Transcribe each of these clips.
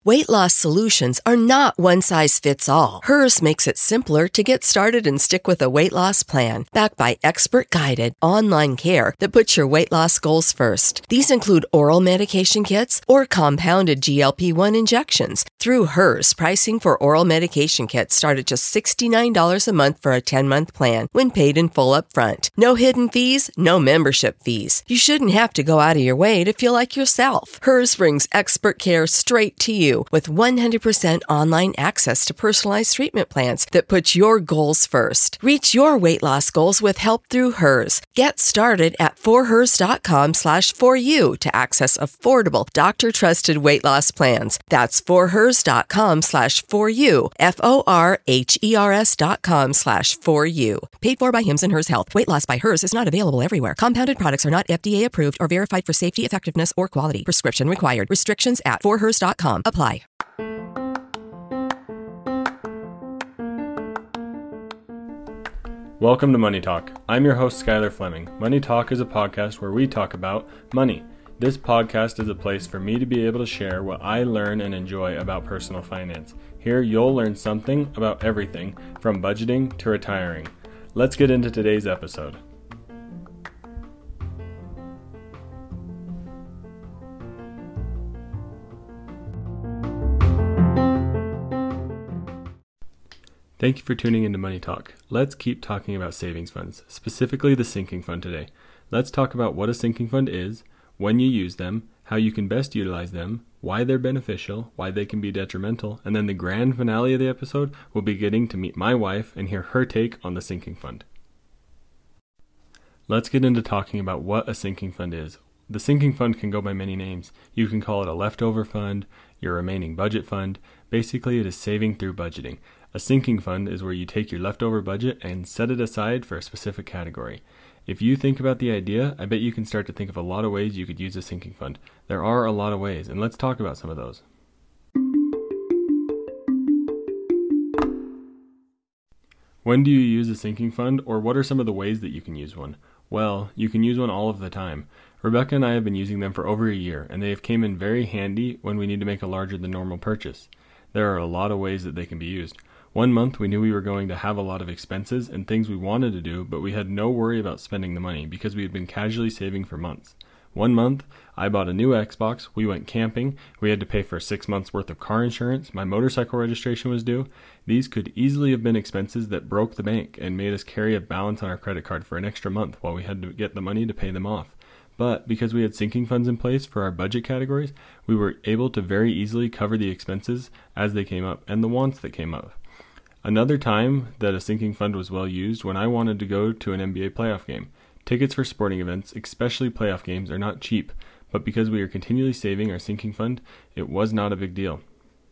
Weight loss solutions are not one size fits all. Hers makes it simpler to get started and stick with a weight loss plan, backed by expert-guided online care that puts your weight loss goals first. These include oral medication kits or compounded GLP-1 injections. Through Hers, pricing for oral medication kits start at just $69 a month for a 10-month plan when paid in full upfront. No hidden fees, no membership fees. You shouldn't have to go out of your way to feel like yourself. Hers brings expert care straight to you with 100% online access to personalized treatment plans that put your goals first. Reach your weight loss goals with help through Hers. Get started at forhers.com/4u to access affordable, doctor-trusted weight loss plans. That's forhers.com/4u, forhers.com/4u. Paid for by Hims and Hers Health. Weight loss by Hers is not available everywhere. Compounded products are not FDA approved or verified for safety, effectiveness, or quality. Prescription required. Restrictions at forhers.com apply. Welcome to Money Talk. I'm your host, Skylar Fleming. Money Talk is a podcast where we talk about money. This podcast is a place for me to be able to share what I learn and enjoy about personal finance. Here, you'll learn something about everything from budgeting to retiring. Let's get into today's episode. Thank you for tuning into Money Talk. Let's keep talking about savings funds, specifically the sinking fund today. Let's talk about what a sinking fund is, when you use them, how you can best utilize them, why they're beneficial, why they can be detrimental, and then the grand finale of the episode will be getting to meet my wife and hear her take on the sinking fund. Let's get into talking about what a sinking fund is. The sinking fund can go by many names. You can call it a leftover fund, your remaining budget fund. Basically, it is saving through budgeting. A sinking fund is where you take your leftover budget and set it aside for a specific category. If you think about the idea, I bet you can start to think of a lot of ways you could use a sinking fund. There are a lot of ways, and let's talk about some of those. When do you use a sinking fund, or what are some of the ways that you can use one? Well, you can use one all of the time. Rebecca and I have been using them for over a year, and they have came in very handy when we need to make a larger than normal purchase. There are a lot of ways that they can be used. One month we knew we were going to have a lot of expenses and things we wanted to do, but we had no worry about spending the money because we had been casually saving for months. One month, I bought a new Xbox, we went camping, we had to pay for 6 months worth of car insurance, my motorcycle registration was due. These could easily have been expenses that broke the bank and made us carry a balance on our credit card for an extra month while we had to get the money to pay them off. But because we had sinking funds in place for our budget categories, we were able to very easily cover the expenses as they came up and the wants that came up. Another time that a sinking fund was well used when I wanted to go to an NBA playoff game. Tickets for sporting events, especially playoff games, are not cheap, but because we are continually saving our sinking fund, it was not a big deal.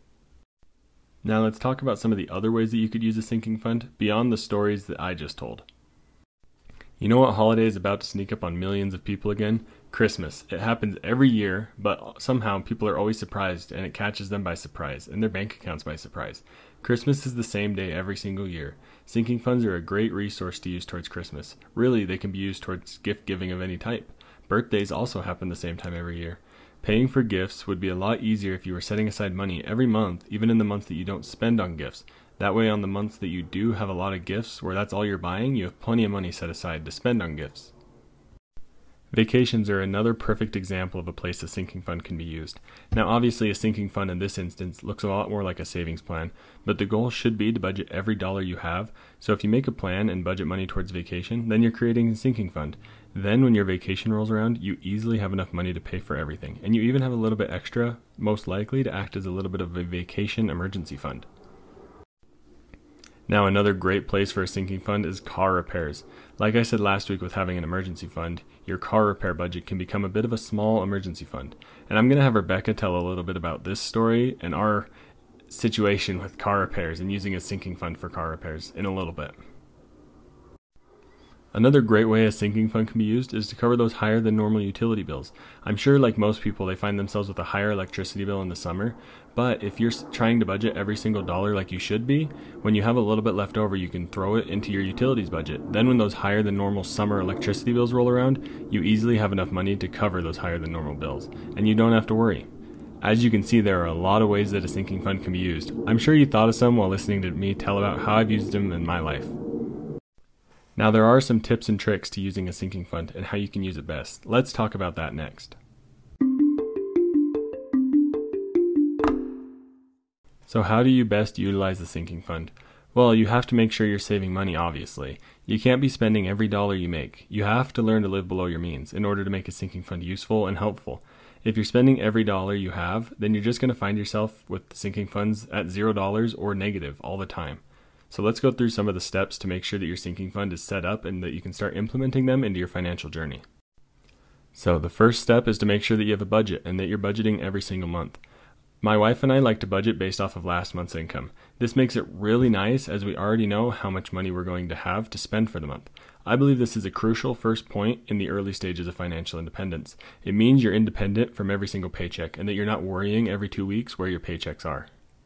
Now let's talk about some of the other ways that you could use a sinking fund beyond the stories that I just told. You know what holiday is about to sneak up on millions of people again? Christmas. It happens every year, but somehow people are always surprised and it catches them by surprise and their bank accounts by surprise. Christmas is the same day every single year. Sinking funds are a great resource to use towards Christmas. Really, they can be used towards gift giving of any type. Birthdays also happen the same time every year. Paying for gifts would be a lot easier if you were setting aside money every month, even in the months that you don't spend on gifts. That way, on the months that you do have a lot of gifts, where that's all you're buying, you have plenty of money set aside to spend on gifts. Vacations are another perfect example of a place a sinking fund can be used. Now obviously a sinking fund in this instance looks a lot more like a savings plan, but the goal should be to budget every dollar you have. So if you make a plan and budget money towards vacation, then you're creating a sinking fund. Then when your vacation rolls around, you easily have enough money to pay for everything, and you even have a little bit extra, most likely to act as a little bit of a vacation emergency fund. Now another great place for a sinking fund is car repairs. Like I said last week with having an emergency fund, your car repair budget can become a bit of a small emergency fund. And I'm going to have Rebecca tell a little bit about this story and our situation with car repairs and using a sinking fund for car repairs in a little bit. Another great way a sinking fund can be used is to cover those higher than normal utility bills. I'm sure like most people, they find themselves with a higher electricity bill in the summer, but if you're trying to budget every single dollar like you should be, when you have a little bit left over, you can throw it into your utilities budget. Then when those higher than normal summer electricity bills roll around, you easily have enough money to cover those higher than normal bills, and you don't have to worry. As you can see, there are a lot of ways that a sinking fund can be used. I'm sure you thought of some while listening to me tell about how I've used them in my life. Now, there are some tips and tricks to using a sinking fund and how you can use it best. Let's talk about that next. So how do you best utilize the sinking fund? Well, you have to make sure you're saving money, obviously. You can't be spending every dollar you make. You have to learn to live below your means in order to make a sinking fund useful and helpful. If you're spending every dollar you have, then you're just going to find yourself with sinking funds at $0 or negative all the time. So let's go through some of the steps to make sure that your sinking fund is set up and that you can start implementing them into your financial journey. So the first step is to make sure that you have a budget and that you're budgeting every single month. My wife and I like to budget based off of last month's income. This makes it really nice as we already know how much money we're going to have to spend for the month. I believe this is a crucial first point in the early stages of financial independence. It means you're independent from every single paycheck and that you're not worrying every 2 weeks where your paychecks are.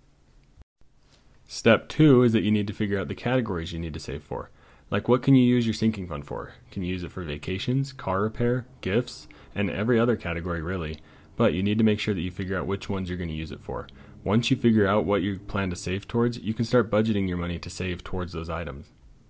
Step 2 is that you need to figure out the categories you need to save for. Like, what can you use your sinking fund for? Can you use it for vacations, car repair, gifts, and every other category really? But you need to make sure that you figure out which ones you're going to use it for. Once you figure out what you plan to save towards, you can start budgeting your money to save towards those items.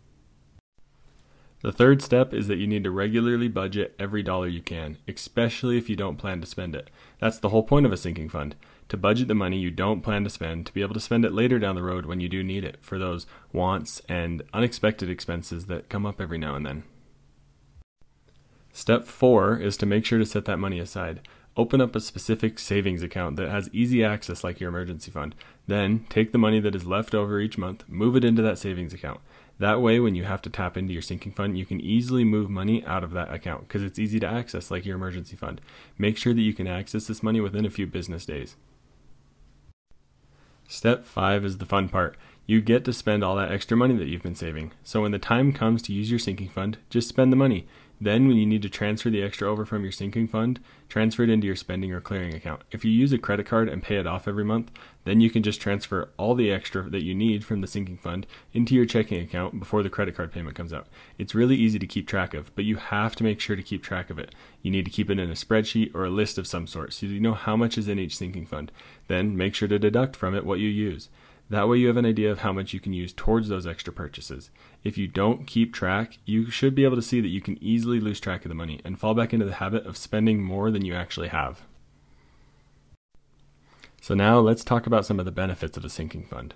The third step is that you need to regularly budget every dollar you can, especially if you don't plan to spend it. That's the whole point of a sinking fund, to budget the money you don't plan to spend to be able to spend it later down the road when you do need it for those wants and unexpected expenses that come up every now and then. Step 4 is to make sure to set that money aside. Open up a specific savings account that has easy access like your emergency fund. Then take the money that is left over each month, move it into that savings account. That way, when you have to tap into your sinking fund, you can easily move money out of that account because it's easy to access like your emergency fund. Make sure that you can access this money within a few business days. Step 5 is the fun part. You get to spend all that extra money that you've been saving. So when the time comes to use your sinking fund, just spend the money. Then when you need to transfer the extra over from your sinking fund, transfer it into your spending or clearing account. If you use a credit card and pay it off every month, then you can just transfer all the extra that you need from the sinking fund into your checking account before the credit card payment comes out. It's really easy to keep track of, but you have to make sure to keep track of it. You need to keep it in a spreadsheet or a list of some sort so you know how much is in each sinking fund. Then make sure to deduct from it what you use. That way you have an idea of how much you can use towards those extra purchases. If you don't keep track, you should be able to see that you can easily lose track of the money and fall back into the habit of spending more than you actually have. So now let's talk about some of the benefits of a sinking fund.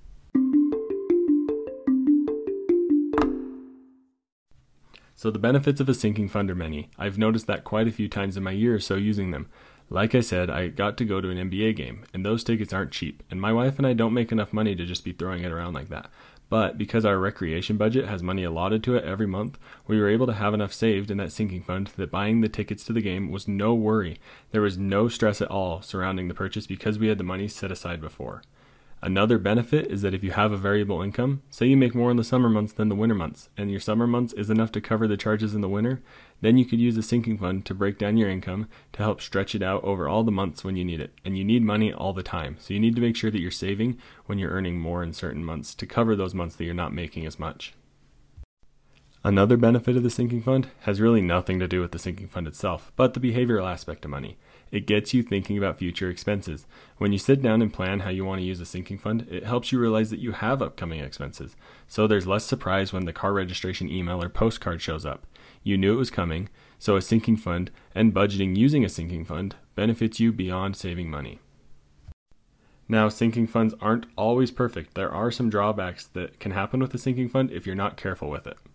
So the benefits of a sinking fund are many. I've noticed that quite a few times in my year or so using them. Like I said, I got to go to an NBA game, and those tickets aren't cheap, and my wife and I don't make enough money to just be throwing it around like that. But because our recreation budget has money allotted to it every month, we were able to have enough saved in that sinking fund that buying the tickets to the game was no worry. There was no stress at all surrounding the purchase because we had the money set aside before. Another benefit is that if you have a variable income, say you make more in the summer months than the winter months, and your summer months is enough to cover the charges in the winter, then you could use a sinking fund to break down your income to help stretch it out over all the months when you need it. And you need money all the time, so you need to make sure that you're saving when you're earning more in certain months to cover those months that you're not making as much. Another benefit of the sinking fund has really nothing to do with the sinking fund itself, but the behavioral aspect of money. It gets you thinking about future expenses. When you sit down and plan how you want to use a sinking fund, it helps you realize that you have upcoming expenses. So there's less surprise when the car registration email or postcard shows up. You knew it was coming, so a sinking fund and budgeting using a sinking fund benefits you beyond saving money. Now, sinking funds aren't always perfect. There are some drawbacks that can happen with a sinking fund if you're not careful with it.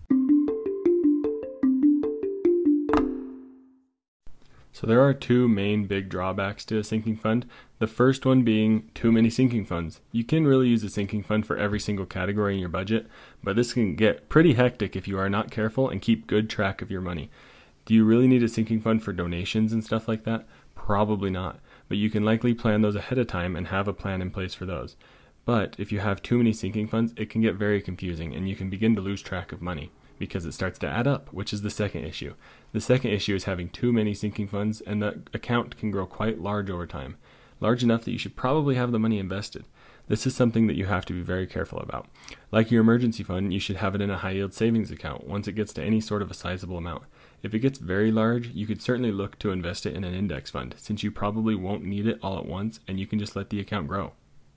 So there are two main big drawbacks to a sinking fund. The first one being too many sinking funds. You can really use a sinking fund for every single category in your budget, but this can get pretty hectic if you are not careful and keep good track of your money. Do you really need a sinking fund for donations and stuff like that? Probably not, but you can likely plan those ahead of time and have a plan in place for those. But if you have too many sinking funds, it can get very confusing and you can begin to lose track of money, because it starts to add up, which is the second issue. The second issue is having too many sinking funds, and the account can grow quite large over time, large enough that you should probably have the money invested. This is something that you have to be very careful about. Like your emergency fund, you should have it in a high-yield savings account once it gets to any sort of a sizable amount. If it gets very large, you could certainly look to invest it in an index fund, since you probably won't need it all at once and you can just let the account grow.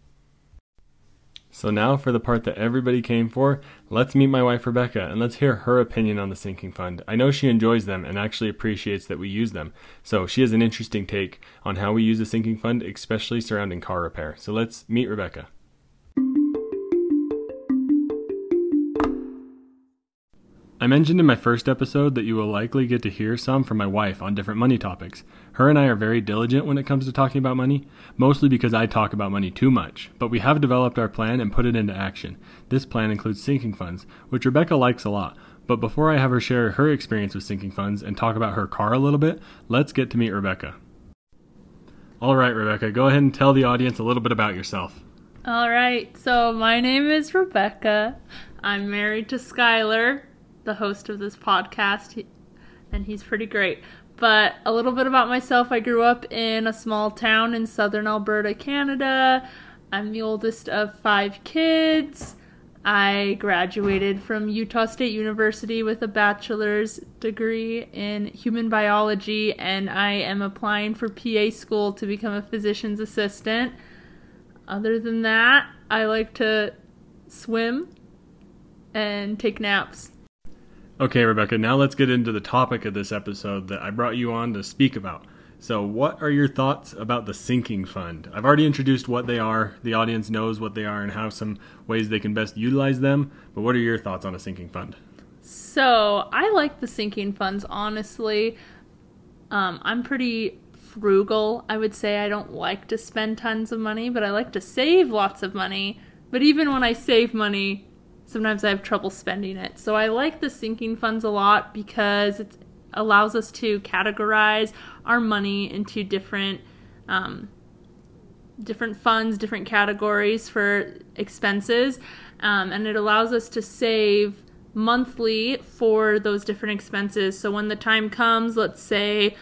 So now for the part that everybody came for, let's meet my wife Rebecca and let's hear her opinion on the sinking fund. I know she enjoys them and actually appreciates that we use them. So she has an interesting take on how we use a sinking fund, especially surrounding car repair. So let's meet Rebecca. I mentioned in my first episode that you will likely get to hear some from my wife on different money topics. Her and I are very diligent when it comes to talking about money, mostly because I talk about money too much, but we have developed our plan and put it into action. This plan includes sinking funds, which Rebecca likes a lot. But before I have her share her experience with sinking funds and talk about her car a little bit, let's get to meet Rebecca. All right, Rebecca, go ahead and tell the audience a little bit about yourself. All right, so my name is Rebecca. I'm married to Skylar, the host of this podcast, and he's pretty great. But a little bit about myself. I grew up in a small town in southern Alberta, Canada. I'm the oldest of 5 kids. I graduated from Utah State University with a bachelor's degree in human biology, and I am applying for PA school to become a physician's assistant. Other than that, I like to swim and take naps. Okay, Rebecca, now let's get into the topic of this episode that I brought you on to speak about. So what are your thoughts about the sinking fund? I've already introduced what they are. The audience knows what they are and how some ways they can best utilize them. But what are your thoughts on a sinking fund? So I like the sinking funds, honestly. I'm pretty frugal, I would say. I don't like to spend tons of money, but I like to save lots of money. But even when I save money, sometimes I have trouble spending it. So I like the sinking funds a lot because it allows us to categorize our money into different funds, different categories for expenses. And it allows us to save monthly for those different expenses. So when the time comes, let's say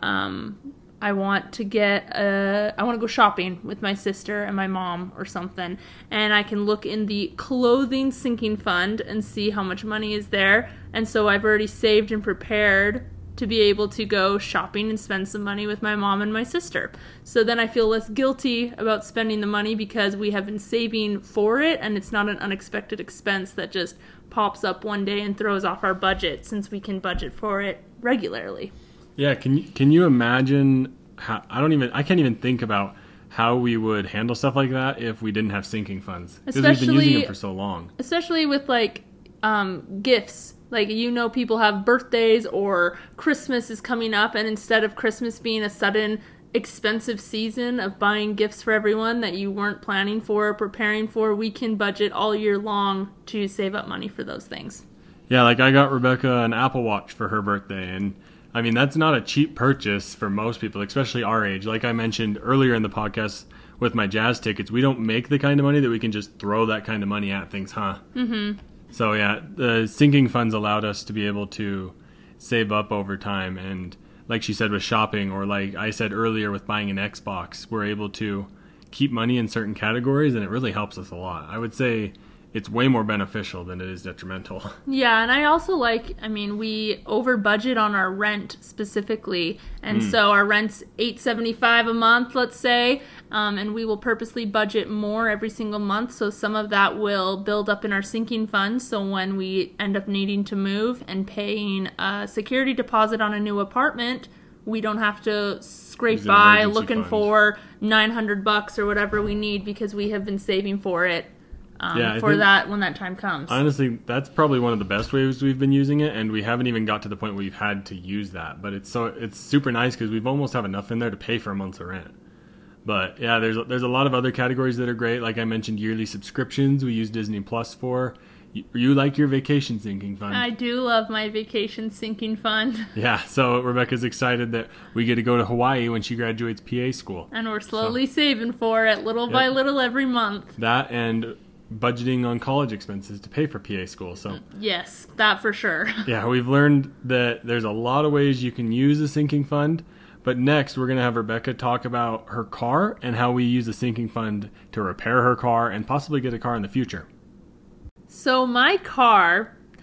I want to go shopping with my sister and my mom or something, and I can look in the clothing sinking fund and see how much money is there. And so I've already saved and prepared to be able to go shopping and spend some money with my mom and my sister. So then I feel less guilty about spending the money because we have been saving for it, and it's not an unexpected expense that just pops up one day and throws off our budget, since we can budget for it regularly. Yeah, can you imagine how I can't even think about how we would handle stuff like that if we didn't have sinking funds, because we've been using them for so long. Especially with gifts. Like, people have birthdays or Christmas is coming up, and instead of Christmas being a sudden expensive season of buying gifts for everyone that you weren't planning for or preparing for, we can budget all year long to save up money for those things. Yeah, like I got Rebecca an Apple Watch for her birthday, and I mean, that's not a cheap purchase for most people, especially our age. Like I mentioned earlier in the podcast with my jazz tickets, we don't make the kind of money that we can just throw that kind of money at things, huh? Mm-hmm. So yeah, the sinking funds allowed us to be able to save up over time. And like she said with shopping, or like I said earlier with buying an Xbox, we're able to keep money in certain categories, and it really helps us a lot. I would say it's way more beneficial than it is detrimental. Yeah, and I also we over budget on our rent specifically, and so our rent's $875 a month, let's say, and we will purposely budget more every single month, so some of that will build up in our sinking funds, so when we end up needing to move and paying a security deposit on a new apartment, we don't have to scrape by looking for $900 or whatever we need, because we have been saving for it. That when that time comes. Honestly, that's probably one of the best ways we've been using it, and we haven't even got to the point where we've had to use that. But it's super nice because we've almost have enough in there to pay for a month's rent. But yeah, there's a lot of other categories that are great. Like I mentioned, yearly subscriptions we use Disney Plus for. You like your vacation sinking fund? I do love my vacation sinking fund. Yeah, so Rebecca's excited that we get to go to Hawaii when she graduates PA school. And we're slowly saving for it, little by little every month. That and budgeting on college expenses to pay for PA school. So yes, that for sure. Yeah, we've learned that there's a lot of ways you can use a sinking fund. But next, we're going to have Rebecca talk about her car and how we use a sinking fund to repair her car and possibly get a car in the future. So my car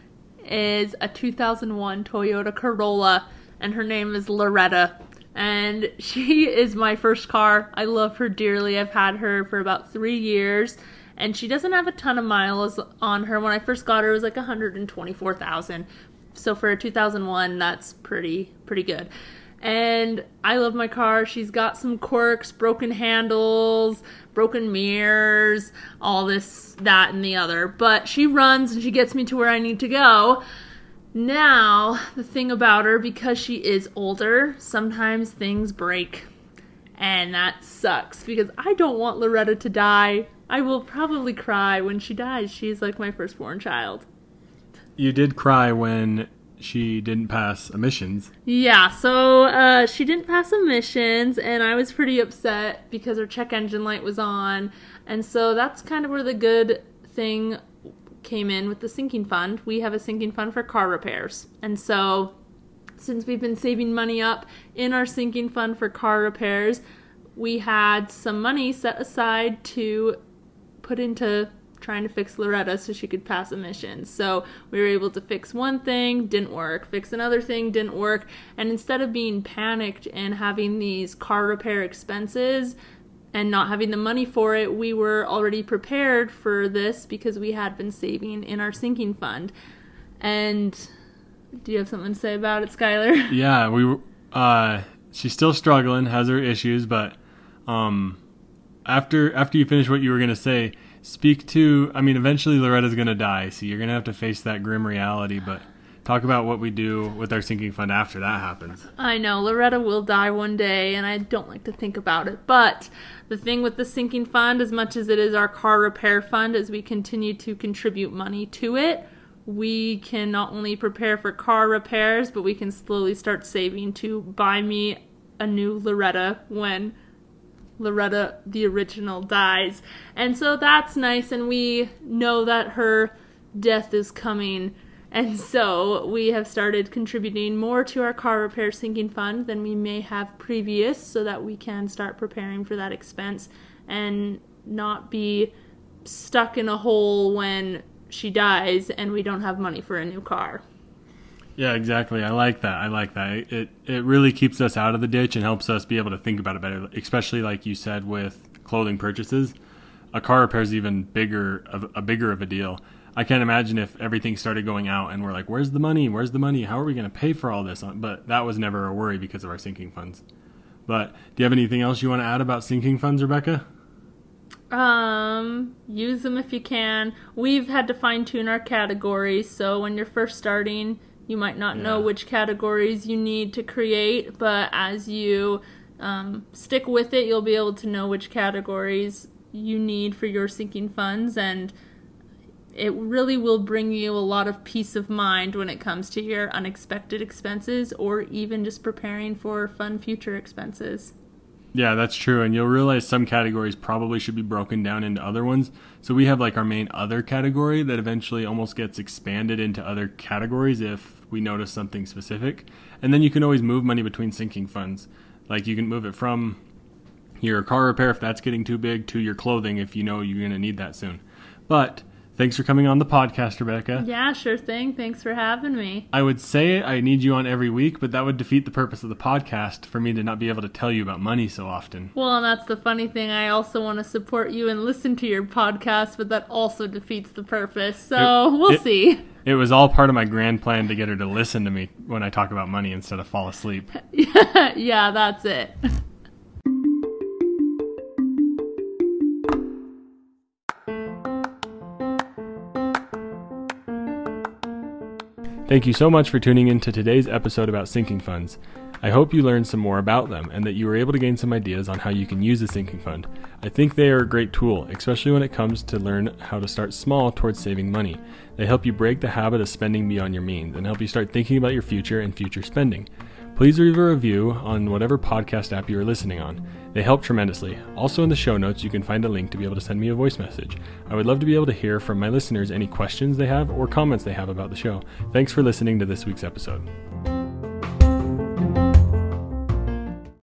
is a 2001 Toyota Corolla, and her name is Loretta. And she is my first car. I love her dearly. I've had her for about 3 years, and she doesn't have a ton of miles on her. When I first got her, it was like 124,000. So for a 2001, that's pretty good. And I love my car. She's got some quirks, broken handles, broken mirrors, all this, that, and the other. But she runs and she gets me to where I need to go. Now, the thing about her, because she is older, sometimes things break. And that sucks because I don't want Loretta to die. I will probably cry when she dies. She's like my firstborn child. You did cry when she didn't pass emissions. Yeah, so she didn't pass emissions, and I was pretty upset because her check engine light was on. And so that's kind of where the good thing came in with the sinking fund. We have a sinking fund for car repairs. And so since we've been saving money up in our sinking fund for car repairs, we had some money set aside to put into trying to fix Loretta so she could pass emissions. So we were able to fix one thing, didn't work, fix another thing, didn't work, and instead of being panicked and having these car repair expenses and not having the money for it, we were already prepared for this because we had been saving in our sinking fund. And do you have something to say about it, Skylar? Yeah, she's still struggling, has her issues, but after you finish what you were going to say, speak to, eventually Loretta's going to die, so you're going to have to face that grim reality, but talk about what we do with our sinking fund after that happens. I know, Loretta will die one day, and I don't like to think about it, but the thing with the sinking fund, as much as it is our car repair fund, as we continue to contribute money to it, we can not only prepare for car repairs, but we can slowly start saving to buy me a new Loretta when Loretta, the original, dies. And so that's nice, and we know that her death is coming. And so we have started contributing more to our car repair sinking fund than we may have previous, so that we can start preparing for that expense and not be stuck in a hole when she dies and we don't have money for a new car. Yeah, exactly. I like that. It really keeps us out of the ditch and helps us be able to think about it better, especially like you said with clothing purchases. A car repair is even bigger of a deal. I can't imagine if everything started going out and we're like, where's the money? How are we going to pay for all this? But that was never a worry because of our sinking funds. But do you have anything else you want to add about sinking funds, Rebecca? Use them if you can. We've had to fine tune our categories, so when you're first starting, you might not know which categories you need to create, but as you stick with it, you'll be able to know which categories you need for your sinking funds, and it really will bring you a lot of peace of mind when it comes to your unexpected expenses or even just preparing for fun future expenses. Yeah, that's true. And you'll realize some categories probably should be broken down into other ones. So we have like our main other category that eventually almost gets expanded into other categories if we notice something specific. And then you can always move money between sinking funds. Like you can move it from your car repair if that's getting too big to your clothing if you know you're going to need that soon. But thanks for coming on the podcast, Rebecca. Yeah, sure thing. Thanks for having me. I would say I need you on every week, but that would defeat the purpose of the podcast for me to not be able to tell you about money so often. Well, and that's the funny thing. I also want to support you and listen to your podcast, but that also defeats the purpose. So we'll see. It was all part of my grand plan to get her to listen to me when I talk about money instead of fall asleep. Yeah, that's it. Thank you so much for tuning in to today's episode about sinking funds. I hope you learned some more about them and that you were able to gain some ideas on how you can use a sinking fund. I think they are a great tool, especially when it comes to learn how to start small towards saving money. They help you break the habit of spending beyond your means and help you start thinking about your future and future spending. Please leave a review on whatever podcast app you are listening on. They help tremendously. Also in the show notes, you can find a link to be able to send me a voice message. I would love to be able to hear from my listeners any questions they have or comments they have about the show. Thanks for listening to this week's episode.